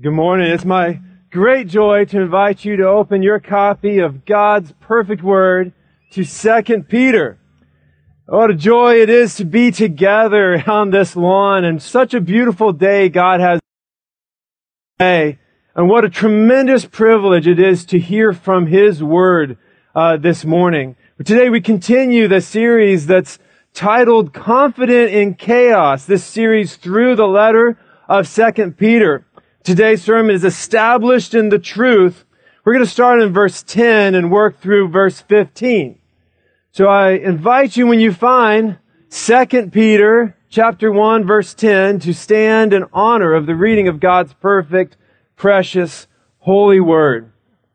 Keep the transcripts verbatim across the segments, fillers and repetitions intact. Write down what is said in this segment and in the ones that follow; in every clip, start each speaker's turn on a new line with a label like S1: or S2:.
S1: Good morning. It's my great joy to invite you to open your copy of God's perfect word to Second Peter. What a joy it is to be together on this lawn, and such a beautiful day God has today. And what a tremendous privilege it is to hear from His word uh, this morning. But today we continue the series that's titled Confident in Chaos, this series through the letter of Second Peter. Today's sermon is established in the truth. We're going to start in verse ten and work through verse fifteen. So I invite you, when you find Second Peter chapter one, verse ten, to stand in honor of the reading of God's perfect, precious, holy word.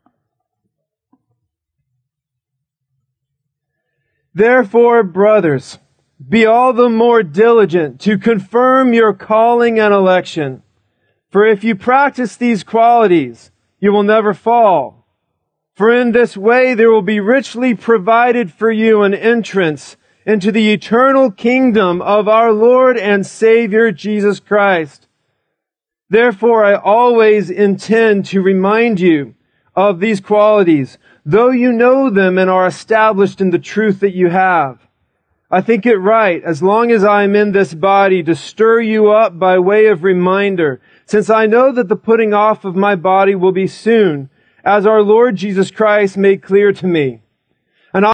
S1: Therefore, brothers, be all the more diligent to confirm your calling and election. For if you practice these qualities, you will never fall. For in this way there will be richly provided for you an entrance into the eternal kingdom of our Lord and Savior Jesus Christ. Therefore I always intend to remind you of these qualities, though you know them and are established in the truth that you have. I think it right, as long as I am in this body, to stir you up by way of reminder, since I know that the putting off of my body will be soon, as our Lord Jesus Christ made clear to me. And I,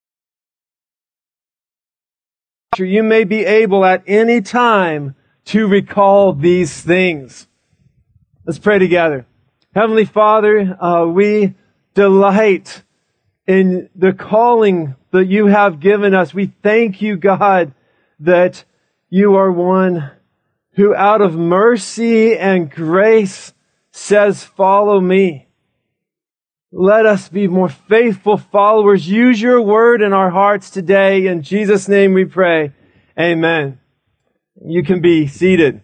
S1: you may be able at any time to recall these things. Let's pray together. Heavenly Father, uh, we delight in the calling that you have given us. We thank you, God, that you are one who out of mercy and grace says, follow me. Let us be more faithful followers. Use your word in our hearts today. In Jesus' name we pray. Amen. You can be seated.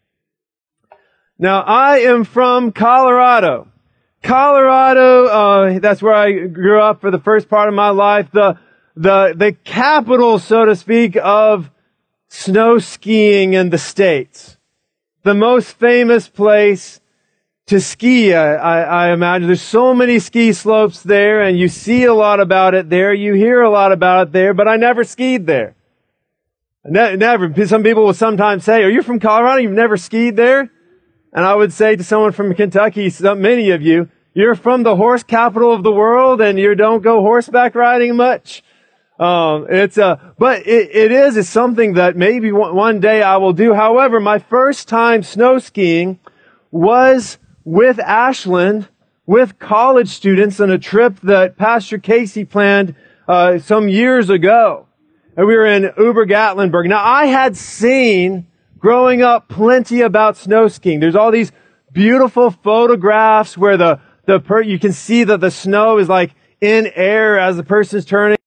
S1: Now, I am from Colorado. Colorado, uh, that's where I grew up for the first part of my life. The, the, the capital, so to speak, of snow skiing in the States. The most famous place to ski, I, I, I imagine. There's so many ski slopes there, and you see a lot about it there. You hear a lot about it there, but I never skied there. Ne- never. Some people will sometimes say, are you from Colorado? You've never skied there? And I would say to someone from Kentucky, so many of you, you're from the horse capital of the world and you don't go horseback riding much. Um, it's a, but it, it is, it's something that maybe one, one day I will do. However, my first time snow skiing was with Ashland, with college students on a trip that Pastor Casey planned, uh, some years ago. And we were in Uber-Gatlinburg. Now, I had seen growing up plenty about snow skiing. There's all these beautiful photographs where the, the per, you can see that the snow is like in air as the person's turning.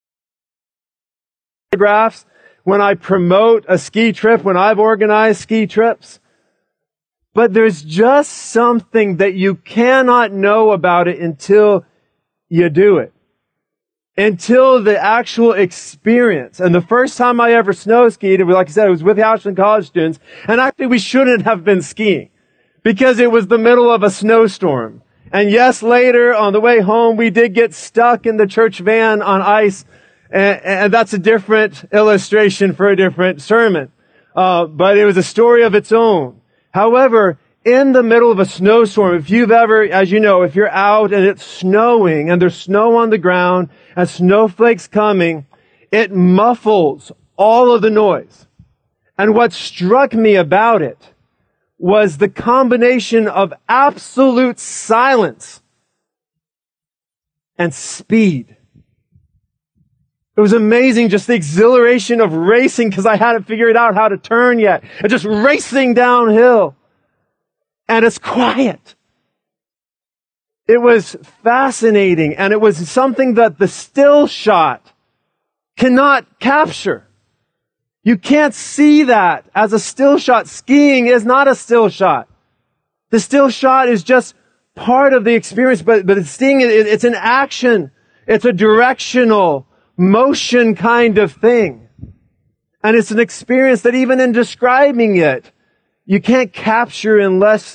S1: Photographs when I promote a ski trip, when I've organized ski trips. But there's just something that you cannot know about it until you do it. Until the actual experience. And the first time I ever snow skied, it was, like I said, it was with Ashland college students. And actually we shouldn't have been skiing because it was the middle of a snowstorm. And yes, later on the way home, we did get stuck in the church van on ice. And, and that's a different illustration for a different sermon. Uh, but it was a story of its own. However, in the middle of a snowstorm, if you've ever, as you know, if you're out and it's snowing and there's snow on the ground and snowflakes coming, it muffles all of the noise. And what struck me about it was the combination of absolute silence and speed. It was amazing, just the exhilaration of racing because I hadn't figured out how to turn yet. And just racing downhill. And it's quiet. It was fascinating, and it was something that the still shot cannot capture. You can't see that as a still shot. Skiing is not a still shot. The still shot is just part of the experience, but, but skiing, it, it's an action. It's a directional motion kind of thing. And it's an experience that even in describing it, you can't capture unless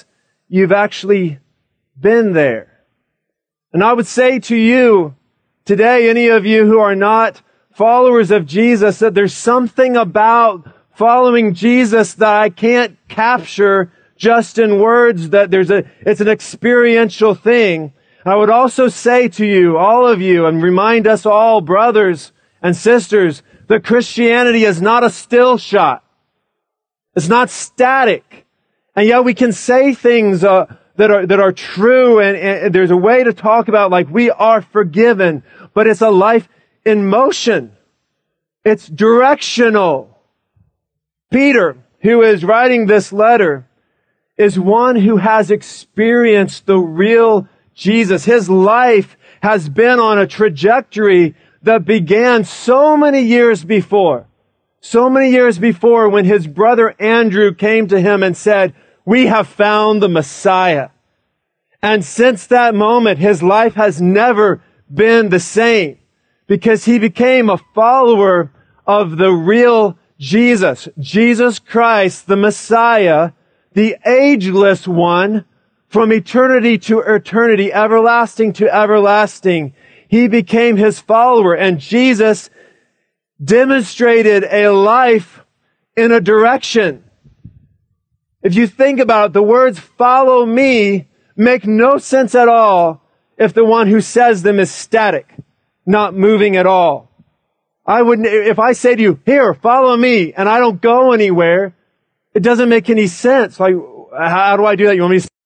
S1: you've actually been there. And I would say to you today, any of you who are not followers of Jesus, that there's something about following Jesus that I can't capture just in words, that there's a, it's an experiential thing. I would also say to you, all of you, and remind us all, brothers and sisters, that Christianity is not a still shot. It's not static. And yet we can say things uh, that are that are true, and, and there's a way to talk about like we are forgiven, but it's a life in motion. It's directional. Peter, who is writing this letter, is one who has experienced the real Jesus. His life has been on a trajectory that began so many years before. So many years before, when his brother Andrew came to him and said, "We have found the Messiah." And since that moment, his life has never been the same, because he became a follower of the real Jesus, Jesus Christ, the Messiah, the ageless one, from eternity to eternity, everlasting to everlasting. He became his follower, and Jesus demonstrated a life in a direction. If you think about it, the words "follow me" make no sense at all if the one who says them is static, not moving at all. I wouldn't, if I say to you, "Here, follow me," and I don't go anywhere, it doesn't make any sense. Like, how do I do that? You want me to?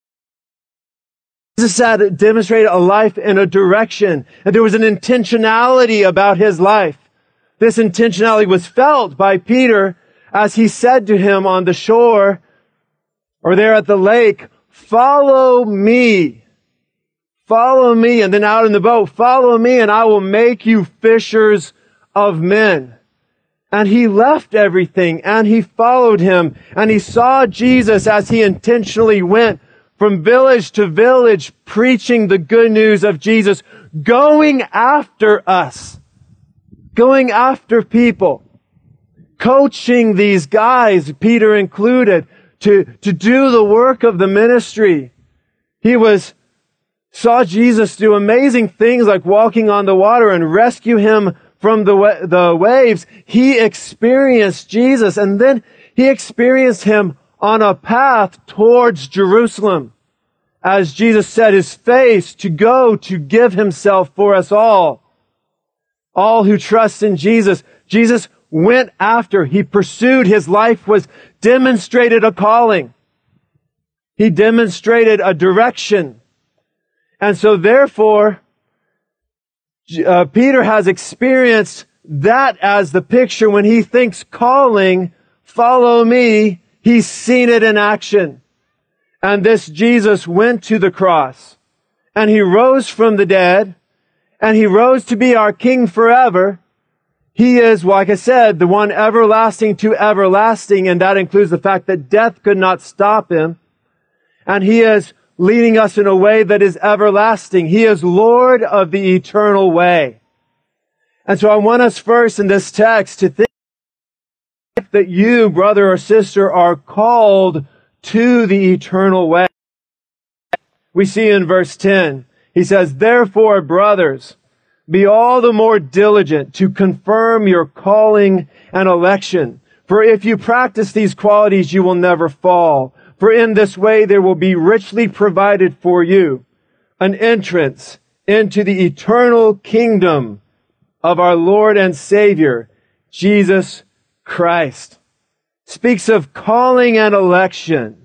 S1: Jesus said, demonstrated a life in a direction, and there was an intentionality about his life. This intentionality was felt by Peter as he said to him on the shore, or there at the lake, "Follow me. Follow me." And then out in the boat, "Follow me and I will make you fishers of men." And he left everything and he followed him, and he saw Jesus as he intentionally went from village to village, preaching the good news of Jesus, going after us, going after people, coaching these guys, Peter included, to, to do the work of the ministry. He was, saw Jesus do amazing things like walking on the water and rescue him from the, wa- the waves. He experienced Jesus, and then he experienced him on a path towards Jerusalem, as Jesus set his face to go to give himself for us all. All who trust in Jesus. Jesus went after, he pursued, his life was demonstrated a calling. He demonstrated a direction. And so therefore, uh, Peter has experienced that as the picture. When he thinks calling, "Follow me," he's seen it in action. And this Jesus went to the cross, and he rose from the dead, and he rose to be our King forever. He is, like I said, the one everlasting to everlasting, and that includes the fact that death could not stop him. And he is leading us in a way that is everlasting. He is Lord of the eternal way. And so I want us first in this text to think that you, brother or sister, are called to the eternal way. We see in verse ten, he says, "Therefore, brothers, be all the more diligent to confirm your calling and election. For if you practice these qualities, you will never fall. For in this way there will be richly provided for you an entrance into the eternal kingdom of our Lord and Savior, Jesus Christ." Speaks of calling and election.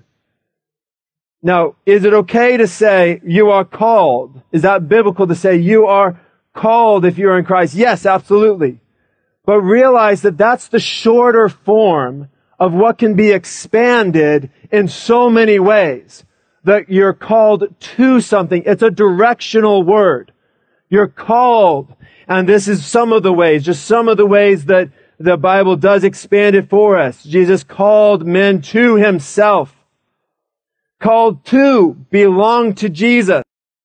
S1: Now, is it okay to say you are called? Is that biblical to say you are called if you're in Christ? Yes, absolutely. But realize that that's the shorter form of what can be expanded in so many ways. That you're called to something. It's a directional word. You're called. And this is some of the ways, just some of the ways that the Bible does expand it for us. Jesus called men to himself. Called to belong to Jesus.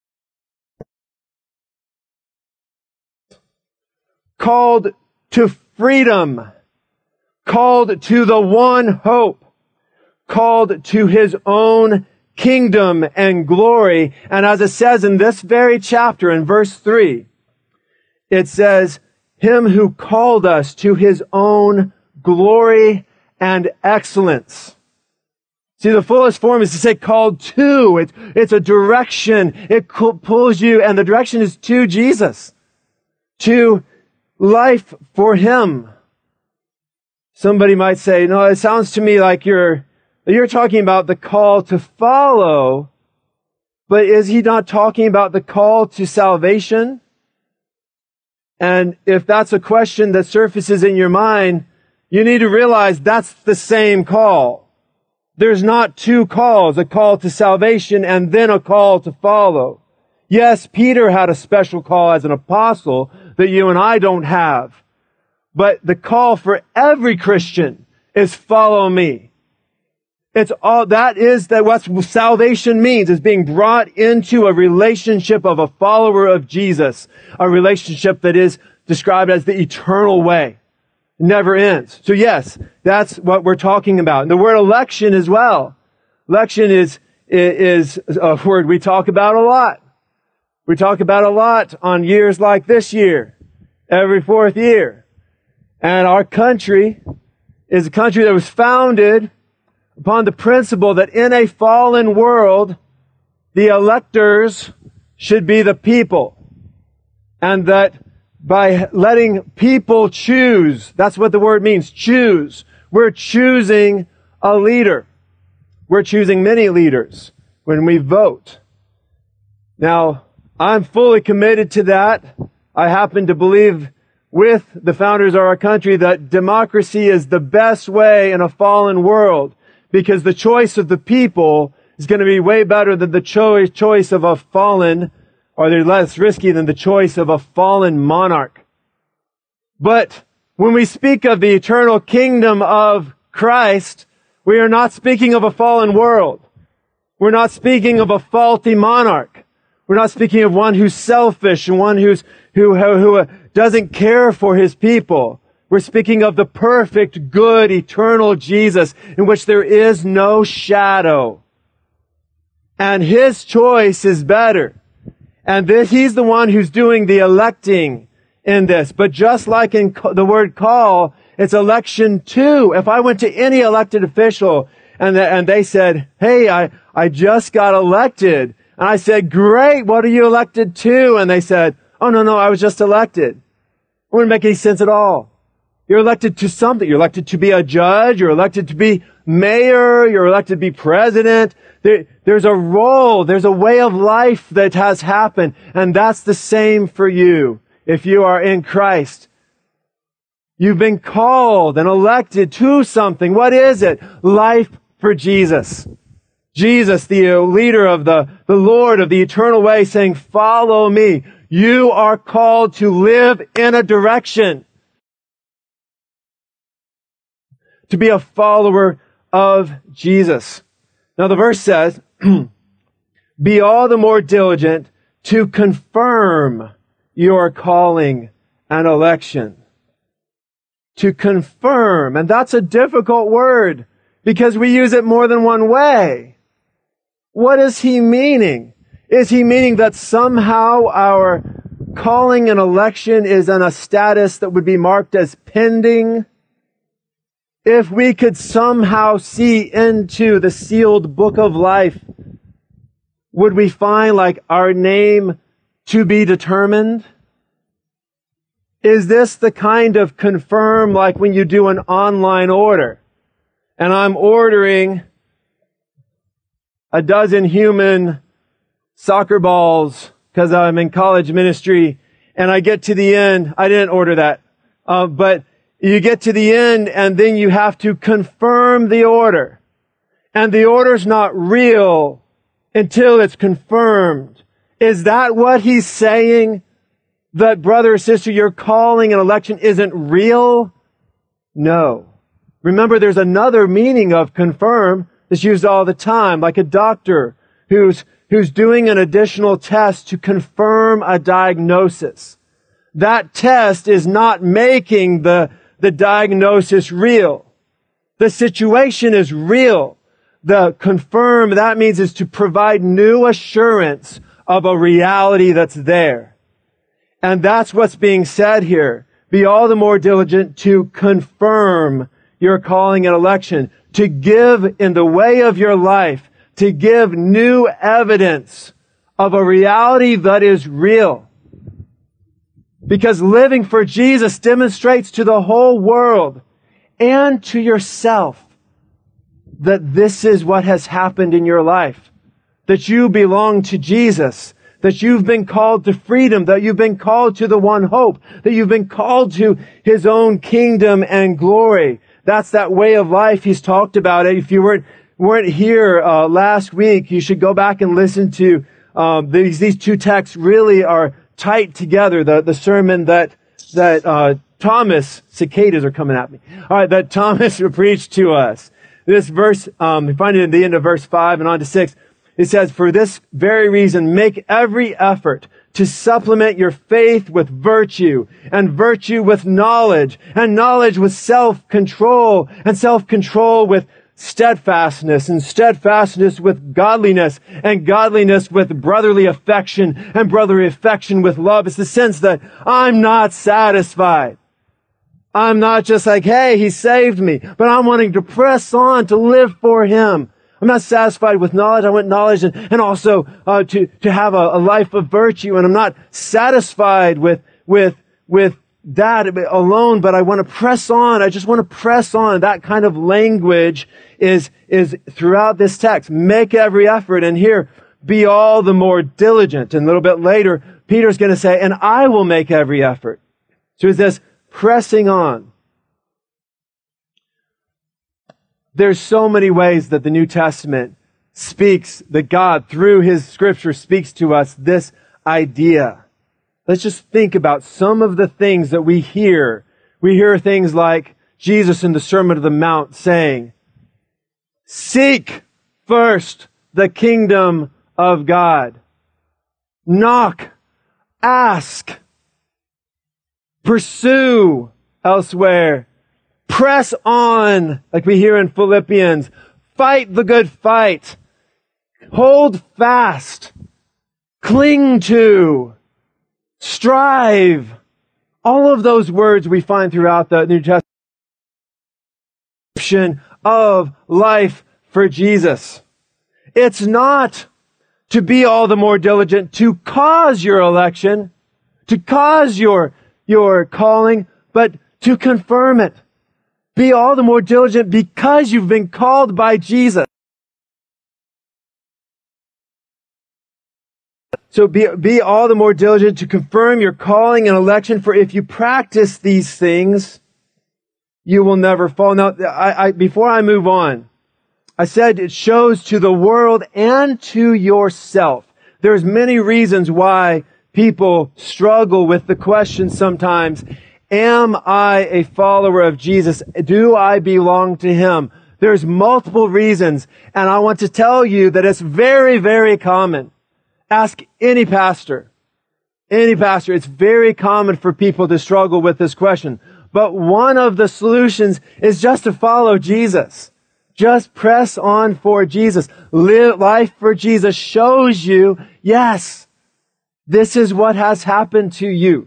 S1: Called to freedom. Called to the one hope. Called to his own kingdom and glory. And as it says in this very chapter, in verse three, it says, him who called us to his own glory and excellence. See, the fullest form is to say called to. It's, it's a direction. It pulls you, and the direction is to Jesus, to life for him. Somebody might say, no, it sounds to me like you're, you're talking about the call to follow, but is he not talking about the call to salvation? And if that's a question that surfaces in your mind, you need to realize that's the same call. There's not two calls, a call to salvation and then a call to follow. Yes, Peter had a special call as an apostle that you and I don't have. But the call for every Christian is follow me. It's all, that is that what salvation means, is being brought into a relationship of a follower of Jesus. A relationship that is described as the eternal way. It never ends. So yes, that's what we're talking about. And the word election as well. Election is, is a word we talk about a lot. We talk about a lot on years like this year, every fourth year. And our country is a country that was founded upon the principle that in a fallen world, the electors should be the people. And that by letting people choose, that's what the word means, choose. We're choosing a leader. We're choosing many leaders when we vote. Now, I'm fully committed to that. I happen to believe with the founders of our country that democracy is the best way in a fallen world, because the choice of the people is going to be way better than the cho- choice of a fallen, or they're less risky than the choice of a fallen monarch. But when we speak of the eternal kingdom of Christ, we are not speaking of a fallen world. We're not speaking of a faulty monarch. We're not speaking of one who's selfish and one who's, who, who, who doesn't care for his people. We're speaking of the perfect, good, eternal Jesus in which there is no shadow. And his choice is better. And this, he's the one who's doing the electing in this. But just like in the word call, it's election too. If I went to any elected official and, the, and they said, hey, I, I just got elected. And I said, great, what are you elected to? And they said, oh, no, no, I was just elected. It wouldn't make any sense at all. You're elected to something. You're elected to be a judge. You're elected to be mayor. You're elected to be president. There, there's a role. There's a way of life that has happened. And that's the same for you if you are in Christ. You've been called and elected to something. What is it? Life for Jesus. Jesus, the leader of the, the Lord of the eternal way, saying, follow me. You are called to live in a direction. To be a follower of Jesus. Now the verse says, be all the more diligent to confirm your calling and election. To confirm. And that's a difficult word because we use it more than one way. What is he meaning? Is he meaning that somehow our calling and election is in a status that would be marked as pending? If we could somehow see into the sealed book of life, would we find like our name to be determined? Is this the kind of confirm like when you do an online order and I'm ordering a dozen human soccer balls because I'm in college ministry and I get to the end, I didn't order that, uh, but you get to the end and then you have to confirm the order. And the order's not real until it's confirmed. Is that what he's saying? That brother or sister, your calling and election isn't real? No. Remember, there's another meaning of confirm that's used all the time, like a doctor who's, who's doing an additional test to confirm a diagnosis. That test is not making the the diagnosis real. The situation is real. the confirm, that means is to provide new assurance of a reality that's there. And that's what's being said here. Be all the more diligent to confirm your calling and election, to give in the way of your life, to give new evidence of a reality that is real. Because living for Jesus demonstrates to the whole world and to yourself that this is what has happened in your life. That you belong to Jesus. That you've been called to freedom. That you've been called to the one hope. That you've been called to His own kingdom and glory. That's that way of life He's talked about. If you weren't, weren't here uh, last week, you should go back and listen to um, these, these two texts really are tight together. The, the sermon that, that uh, Thomas, cicadas are coming at me. All right, that Thomas preached to us. This verse, um, we find it in the end of verse five and on to six. It says, for this very reason, make every effort to supplement your faith with virtue, and virtue with knowledge, and knowledge with self-control, and self-control with steadfastness, and steadfastness with godliness, and godliness with brotherly affection, and brotherly affection with love. It's the sense that I'm not satisfied. I'm not just like, hey, He saved me, but I'm wanting to press on to live for Him. I'm not satisfied with knowledge. I want knowledge and, and also uh, to to have a, a life of virtue. And I'm not satisfied with with with that alone, but I want to press on. I just want to press on. That kind of language is is throughout this text. Make every effort. And here, be all the more diligent. And a little bit later, Peter's going to say, and I will make every effort. So it's this pressing on. There's so many ways that the New Testament speaks, that God, through His Scripture, speaks to us this idea. Let's just think about some of the things that we hear. We hear things like Jesus in the Sermon on the Mount saying, seek first the kingdom of God. Knock, ask, pursue elsewhere. Press on, like we hear in Philippians. Fight the good fight. Hold fast. Cling to. Strive. All of those words we find throughout the New Testament of life for Jesus. It's not to be all the more diligent to cause your election, to cause your, your calling, but to confirm it. Be all the more diligent because you've been called by Jesus. So be, be all the more diligent to confirm your calling and election, for if you practice these things, you will never fall. Now, I, I, before I move on, I said it shows to the world and to yourself. There's many reasons why people struggle with the question sometimes, am I a follower of Jesus? Do I belong to Him? There's multiple reasons, and I want to tell you that it's very, very common. Ask any pastor. Any pastor. It's very common for people to struggle with this question. But one of the solutions is just to follow Jesus. Just press on for Jesus. Live life for Jesus shows you, yes, this is what has happened to you.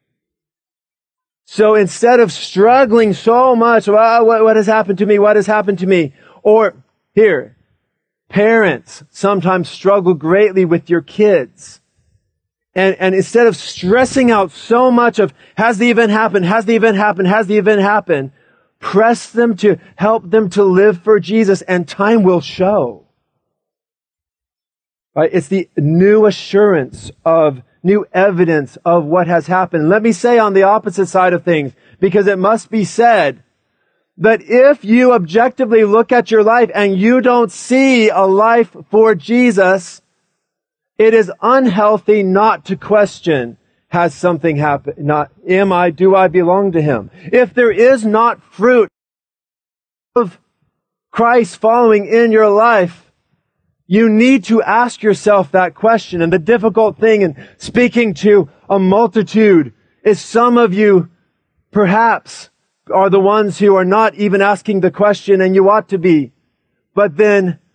S1: So instead of struggling so much, well, what, what has happened to me? What has happened to me? Or here, parents sometimes struggle greatly with your kids. And, and instead of stressing out so much of, has the event happened? Has the event happened? Has the event happened? Press them to help them to live for Jesus, and time will show. Right? It's the new assurance of new evidence of what has happened. Let me say on the opposite side of things, because it must be said that if you objectively look at your life and you don't see a life for Jesus, it is unhealthy not to question, has something happened? Not, am I, do I belong to Him? If there is not fruit of Christ following in your life, you need to ask yourself that question. And the difficult thing in speaking to a multitude is some of you perhaps are the ones who are not even asking the question, and you ought to be. But then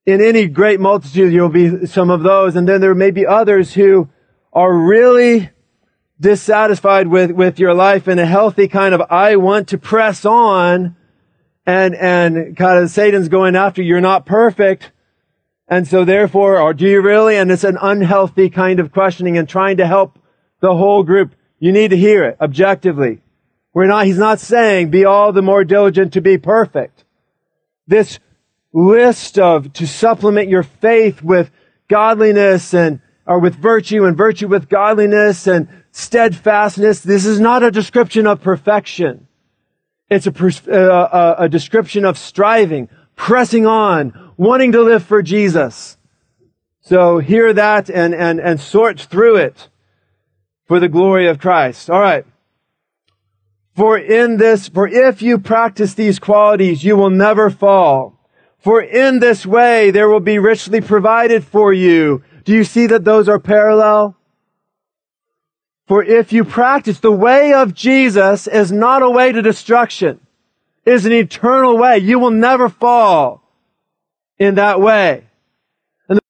S1: in any great multitude, you'll be some of those. And then there may be others who are really dissatisfied with, with your life in a healthy kind of, I want to press on, and, and kind of Satan's going after you. You're not perfect. And so therefore, or do you really? And it's an unhealthy kind of questioning and trying to help the whole group. You need to hear it objectively. We're not, he's not saying be all the more diligent to be perfect. This list of, to supplement your faith with godliness and, or with virtue, and virtue with godliness and steadfastness. This is not a description of perfection. It's a, uh, a description of striving, pressing on, wanting to live for Jesus. So hear that and, and, and sort through it for the glory of Christ. All right. For in this, for if you practice these qualities, you will never fall. For in this way, there will be richly provided for you. Do you see that those are parallel? For if you practice, the way of Jesus is not a way to destruction. It is an eternal way. You will never fall in that way. And the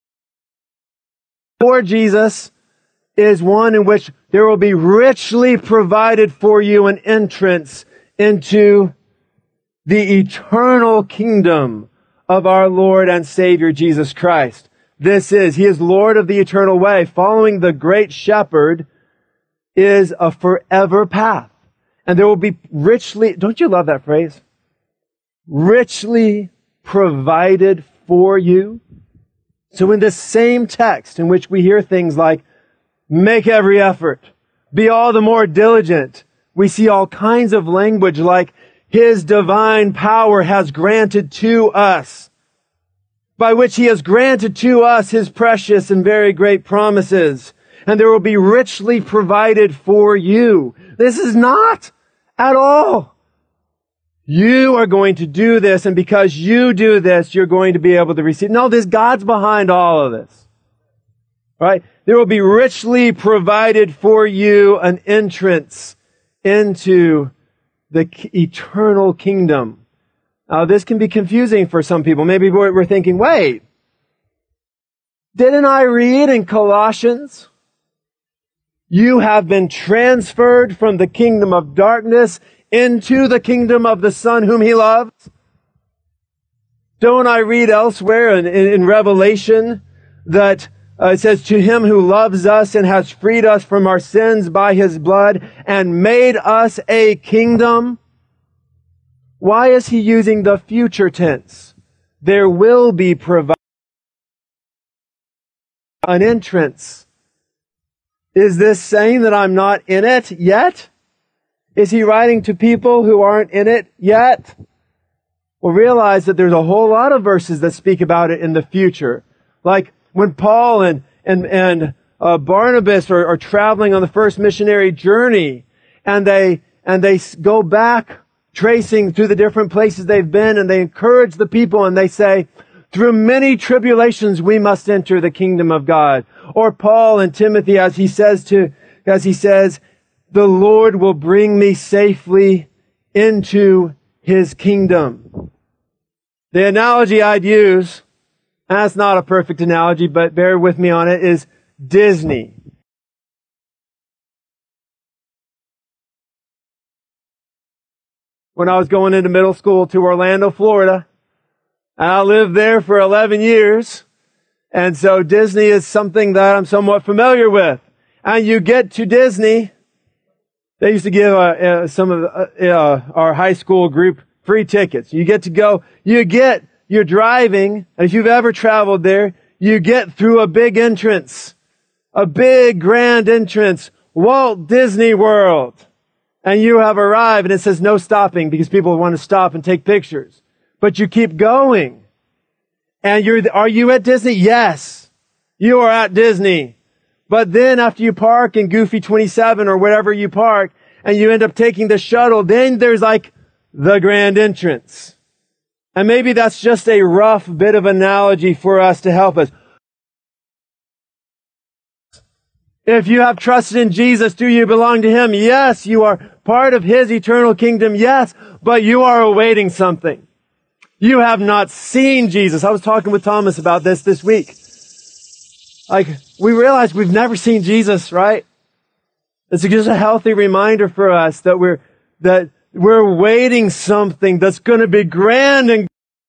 S1: for Jesus is one in which there will be richly provided for you an entrance into the eternal kingdom of our Lord and Savior Jesus Christ. This is, He is Lord of the eternal way. Following the great shepherd is a forever path. And there will be richly, don't you love that phrase? Richly provided for you. So in this same text in which we hear things like, make every effort, be all the more diligent, we see all kinds of language like, His divine power has granted to us, by which He has granted to us His precious and very great promises. And there will be richly provided for you. This is not at all. You are going to do this, and because you do this, you're going to be able to receive. No, this God's behind all of this. Right? There will be richly provided for you an entrance into the eternal kingdom. Now, this can be confusing for some people. Maybe we're thinking, wait, didn't I read in Colossians, you have been transferred from the kingdom of darkness into the kingdom of the Son whom He loves? Don't I read elsewhere in, in, in Revelation that uh, it says, to Him who loves us and has freed us from our sins by His blood and made us a kingdom? Why is He using the future tense? There will be provided an entrance. Is this saying that I'm not in it yet? Is He writing to people who aren't in it yet? Well, realize that there's a whole lot of verses that speak about it in the future. Like when Paul and, and, and uh, Barnabas are, are traveling on the first missionary journey, and they, and they go back tracing through the different places they've been, and they encourage the people, and they say, through many tribulations we must enter the kingdom of God. Or Paul and Timothy, as he says to, as he says, the Lord will bring me safely into His kingdom. The analogy I'd use, and that's not a perfect analogy, but bear with me on it, is Disney. When I was going into middle school to Orlando, Florida, and I lived there for eleven years. And so Disney is something that I'm somewhat familiar with. And you get to Disney, they used to give uh, uh, some of uh, uh, our high school group free tickets. You get to go, you get, you're driving, and if you've ever traveled there, you get through a big entrance, a big grand entrance, Walt Disney World. And you have arrived, and it says no stopping because people want to stop and take pictures. But you keep going. And you're, are you at Disney? Yes. You are at Disney. But then after you park in Goofy twenty-seven or wherever you park, and you end up taking the shuttle, then there's like the grand entrance. And maybe that's just a rough bit of analogy for us to help us. If you have trusted in Jesus, do you belong to Him? Yes, you are part of His eternal kingdom. Yes, but you are awaiting something. You have not seen Jesus. I was talking with Thomas about this this week. Like, we realize we've never seen Jesus, right? It's just a healthy reminder for us that we're, that we're waiting something that's going to be grand and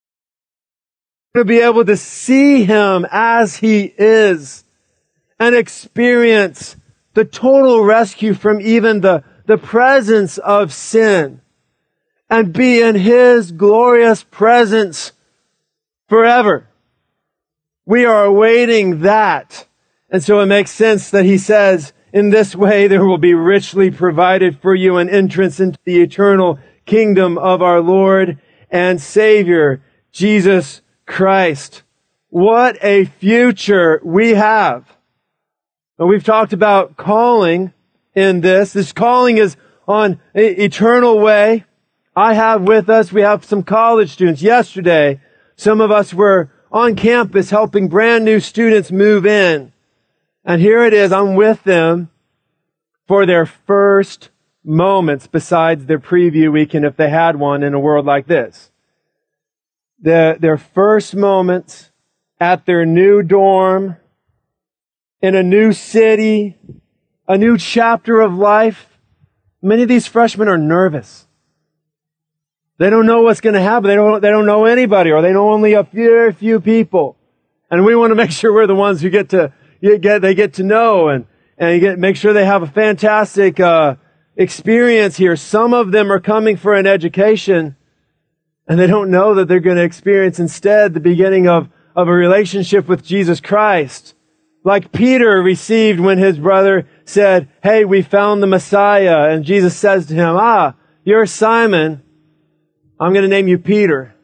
S1: to be able to see Him as He is and experience the total rescue from even the, the presence of sin and be in His glorious presence forever. We are awaiting that. And so it makes sense that He says, in this way there will be richly provided for you an entrance into the eternal kingdom of our Lord and Savior, Jesus Christ. What a future we have. And we've talked about calling in this. This calling is on an eternal way. I have with us, we have some college students. Yesterday, some of us were on campus helping brand new students move in. And here it is, I'm with them for their first moments besides their preview weekend if they had one in a world like this. The, their first moments at their new dorm, in a new city, a new chapter of life. Many of these freshmen are nervous. They don't know what's going to happen. They don't, they don't know anybody, or they know only a few, few people. And we want to make sure we're the ones who get to, you get, they get to know and, and you get, make sure they have a fantastic, uh, experience here. Some of them are coming for an education and they don't know that they're going to experience instead the beginning of, of a relationship with Jesus Christ. Like Peter received when his brother said, hey, we found the Messiah. And Jesus says to him, ah, you're Simon. I'm going to name you Peter.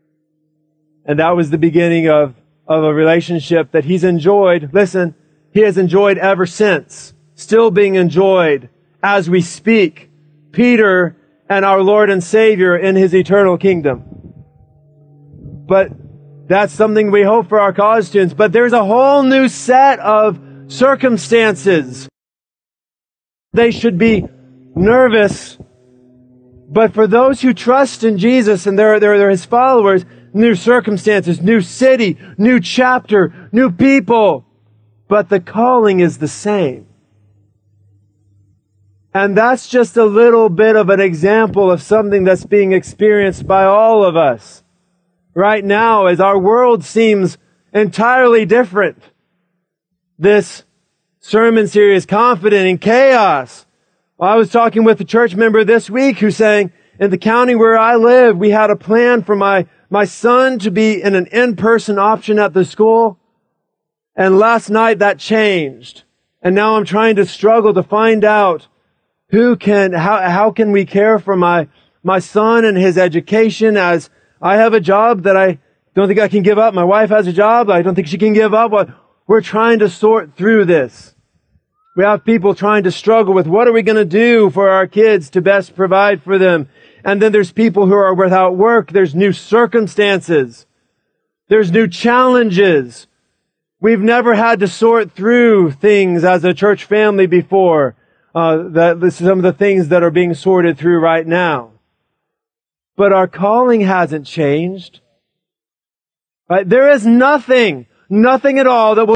S1: And that was the beginning of, of a relationship that he's enjoyed. Listen, he has enjoyed ever since. Still being enjoyed as we speak. Peter and our Lord and Savior in His eternal kingdom. But that's something we hope for our college students. But there's a whole new set of circumstances. They should be nervous. But for those who trust in Jesus and they're, they're, they're His followers, new circumstances, new city, new chapter, new people. But the calling is the same. And that's just a little bit of an example of something that's being experienced by all of us right now as our world seems entirely different. This sermon series, Confident in Chaos. Well, I was talking with a church member this week who's saying, in the county where I live, we had a plan for my, my son to be in an in-person option at the school. And last night that changed. And now I'm trying to struggle to find out who can, how, how can we care for my, my son and his education as I have a job that I don't think I can give up. My wife has a job I don't think she can give up. We're trying to sort through this. We have people trying to struggle with what are we going to do for our kids to best provide for them. And then there's people who are without work. There's new circumstances. There's new challenges. We've never had to sort through things as a church family before. Uh, that this is some of the things that are being sorted through right now. But our calling hasn't changed. Right? There is nothing, nothing at all that will.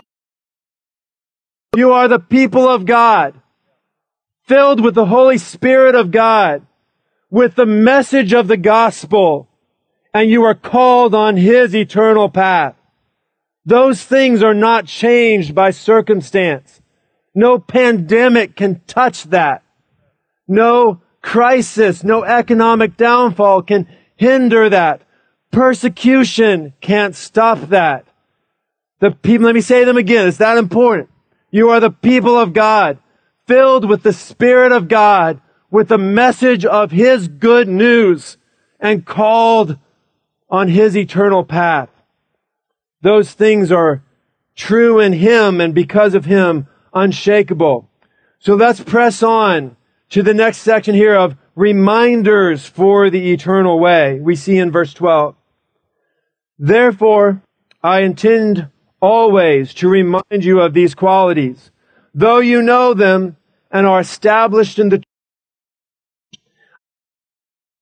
S1: You are the people of God, filled with the Holy Spirit of God, with the message of the gospel, and you are called on His eternal path. Those things are not changed by circumstance. No pandemic can touch that. No crisis, no economic downfall can hinder that. Persecution can't stop that. The people, let me say them again, it's that important. You are the people of God, filled with the Spirit of God, with the message of His good news, and called on His eternal path. Those things are true in Him, and because of Him, unshakable. So let's press on to the next section here of reminders for the eternal way. We see in verse twelve. Therefore, I intend always to remind you of these qualities, though you know them and are established in the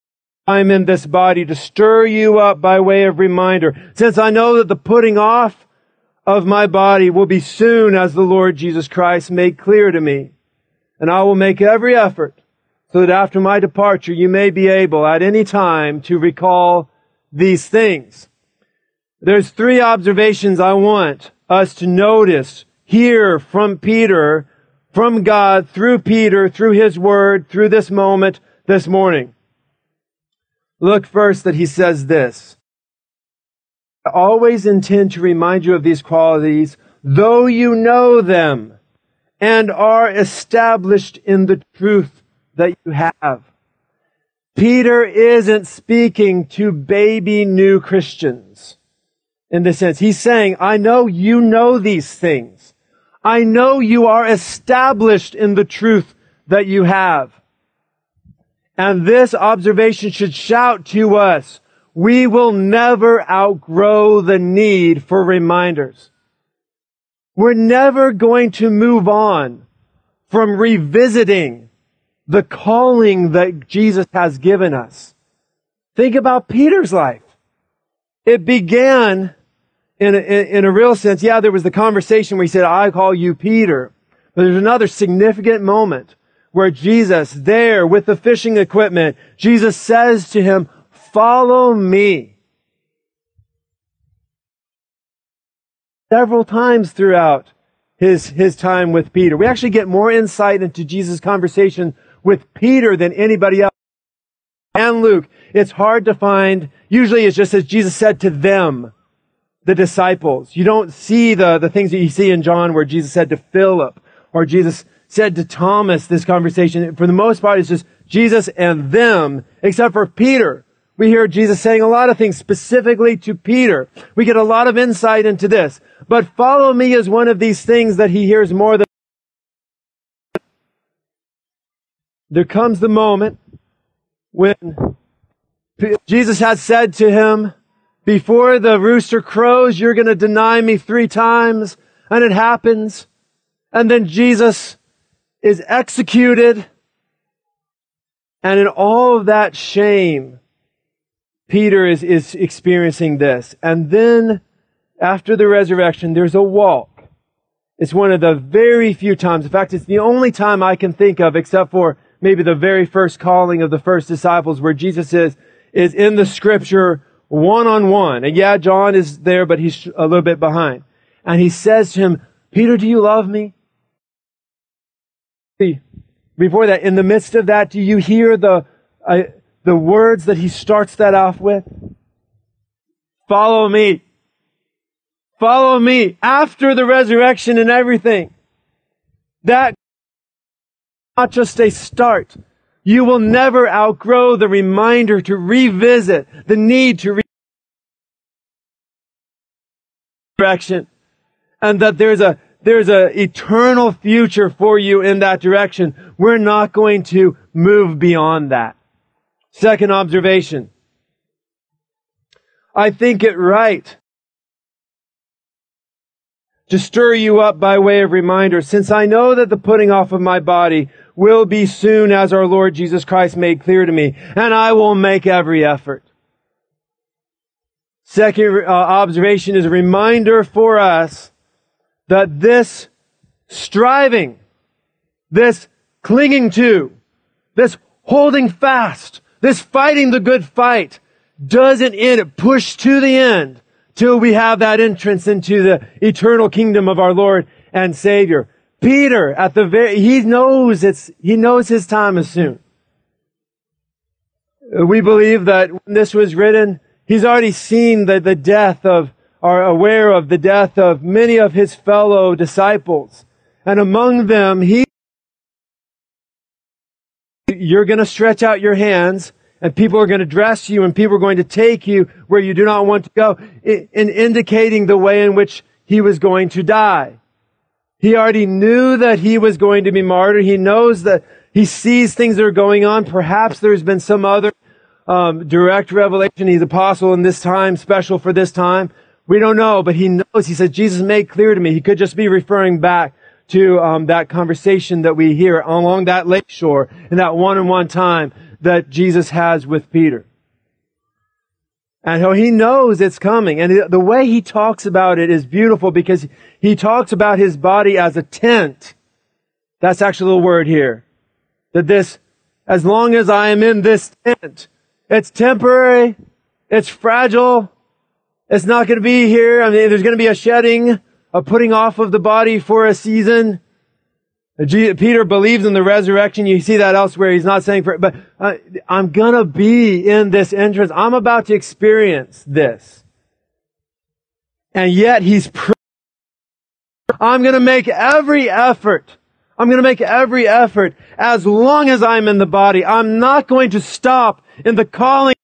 S1: I'm in this body to stir you up by way of reminder, since I know that the putting off of my body will be soon as the Lord Jesus Christ made clear to me. And I will make every effort so that after my departure you may be able at any time to recall these things. There's three observations I want us to notice here from Peter, from God, through Peter, through His Word, through this moment, this morning. Look first that he says this. I always intend to remind you of these qualities, though you know them and are established in the truth that you have. Peter isn't speaking to baby new Christians in this sense. He's saying, I know you know these things. I know you are established in the truth that you have. And this observation should shout to us, we will never outgrow the need for reminders. We're never going to move on from revisiting the calling that Jesus has given us. Think about Peter's life. It began in a, in a real sense. Yeah, there was the conversation where he said, I call you Peter. But there's another significant moment where Jesus, there with the fishing equipment, Jesus says to him, follow me. Several times throughout his, his time with Peter. We actually get more insight into Jesus' conversation with Peter than anybody else. And Luke, it's hard to find, usually it's just as Jesus said to them, the disciples. You don't see the, the things that you see in John where Jesus said to Philip, or Jesus said to Thomas, this conversation. For the most part, it's just Jesus and them, except for Peter. We hear Jesus saying a lot of things specifically to Peter. We get a lot of insight into this. But follow me is one of these things that he hears more than. There comes the moment when Jesus has said to him, before the rooster crows, you're going to deny me three times. And it happens. And then Jesus is executed. And in all of that shame, Peter is, is experiencing this. And then after the resurrection, there's a walk. It's one of the very few times. In fact, it's the only time I can think of, except for maybe the very first calling of the first disciples, where Jesus is, is in the scripture one-on-one. And yeah, John is there, but he's a little bit behind. And he says to him, Peter, do you love me? Before that, in the midst of that, do you hear the, uh, the words that he starts that off with? Follow me. Follow me after the resurrection and everything. That not just a start. You will never outgrow the reminder to revisit, the need to re- direction, and that there's a there's a eternal future for you in that direction. We're not going to move beyond that. Second observation. I think it right to stir you up by way of reminder, since I know that the putting off of my body will be soon as our Lord Jesus Christ made clear to me, and I will make every effort. Second uh, observation is a reminder for us that this striving, this clinging to, this holding fast, this fighting the good fight doesn't end, push to the end till we have that entrance into the eternal kingdom of our Lord and Savior. Peter, at the very, he knows it's, he knows his time is soon. We believe that when this was written, he's already seen the, the death of, are aware of the death of many of his fellow disciples. And among them, he, you're going to stretch out your hands, and people are going to dress you, and people are going to take you where you do not want to go, in, in indicating the way in which he was going to die. He already knew that he was going to be martyred. He knows that he sees things that are going on. Perhaps there's been some other um, direct revelation. He's apostle in this time, special for this time. We don't know, but he knows. He said, Jesus made clear to me. He could just be referring back to um, that conversation that we hear along that lake shore in that one-on-one time that Jesus has with Peter. And how he knows it's coming. And the way he talks about it is beautiful because he talks about his body as a tent. That's actually the word here. That this, as long as I am in this tent, it's temporary, it's fragile, it's not going to be here. I mean, there's going to be a shedding, a putting off of the body for a season. Peter believes in the resurrection. You see that elsewhere. He's not saying, for, but uh, I'm going to be in this entrance. I'm about to experience this. And yet he's pr- I'm going to make every effort. I'm going to make every effort as long as I'm in the body. I'm not going to stop in the calling.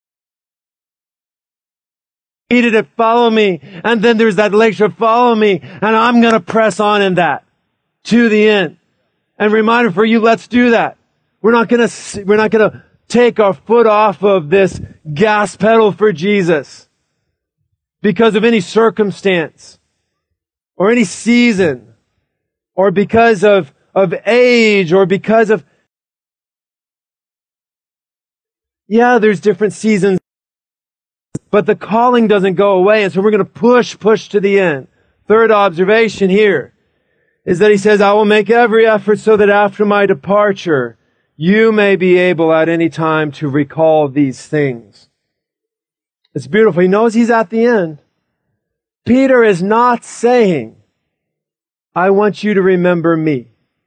S1: Needed to follow me. And then there's that lecture, follow me. And I'm going to press on in that to the end. And reminder for you, let's do that. We're not going to, we're not going to take our foot off of this gas pedal for Jesus because of any circumstance or any season or because of, of age or because of, yeah, there's different seasons, but the calling doesn't go away. And so we're going to push, push to the end. Third observation here is that he says, I will make every effort so that after my departure, you may be able at any time to recall these things. It's beautiful. He knows he's at the end. Peter is not saying, I want you to remember me.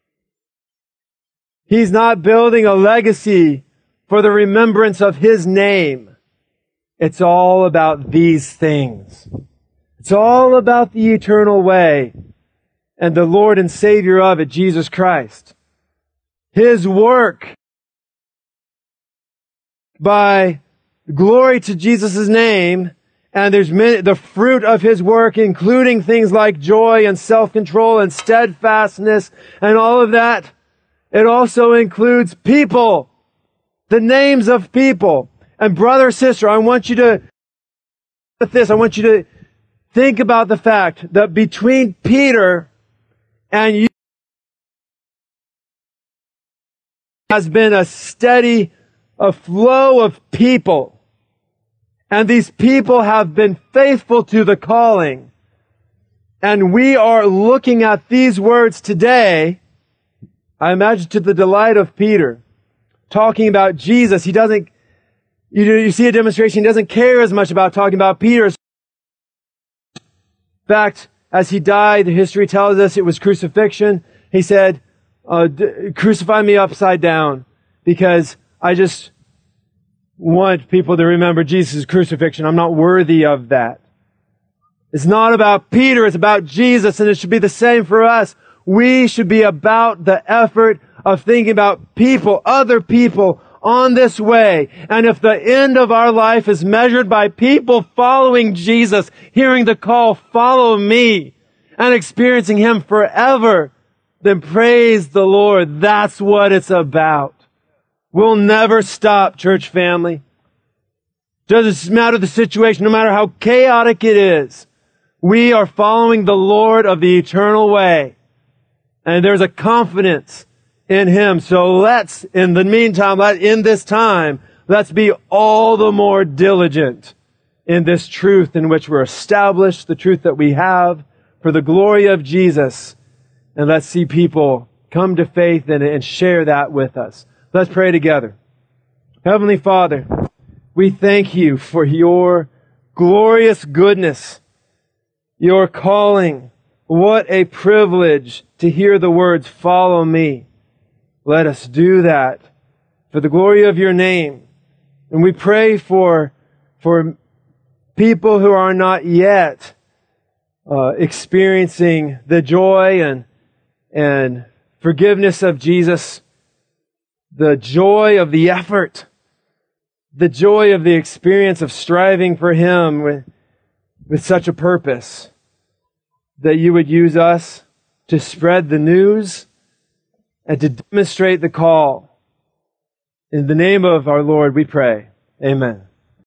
S1: He's not building a legacy for the remembrance of his name. It's all about these things. It's all about the eternal way and the Lord and Savior of it, Jesus Christ. His work by glory to Jesus' name, and there's many, the fruit of His work, including things like joy and self-control and steadfastness and all of that. It also includes people, the names of people. And brother, sister, I want you to, with this, I want you to think about the fact that between Peter and you has been a steady, a flow of people. And these people have been faithful to the calling. And we are looking at these words today, I imagine to the delight of Peter, talking about Jesus. He doesn't, you, you see a demonstration, he doesn't care as much about talking about Peter. In fact, as he died, the history tells us it was crucifixion. He said, uh, d- crucify me upside down because I just want people to remember Jesus' crucifixion. I'm not worthy of that. It's not about Peter, it's about Jesus, and it should be the same for us. We should be about the effort of thinking about people, other people on this way. And if the end of our life is measured by people following Jesus, hearing the call, follow me, and experiencing Him forever, then praise the Lord. That's what it's about. We'll never stop, church family. Doesn't matter the situation, no matter how chaotic it is. We are following the Lord of the eternal way. And there's a confidence in Him. So let's, in the meantime, let, in this time, let's be all the more diligent in this truth in which we're established, the truth that we have for the glory of Jesus. And let's see people come to faith and, and share that with us. Let's pray together. Heavenly Father, we thank You for Your glorious goodness, Your calling. What a privilege to hear the words, follow me. Let us do that for the glory of Your name. And we pray for, for people who are not yet uh, experiencing the joy and, and forgiveness of Jesus, the joy of the effort, the joy of the experience of striving for Him with, with such a purpose, that You would use us to spread the news and to demonstrate the call. In the name of our Lord we pray. Amen.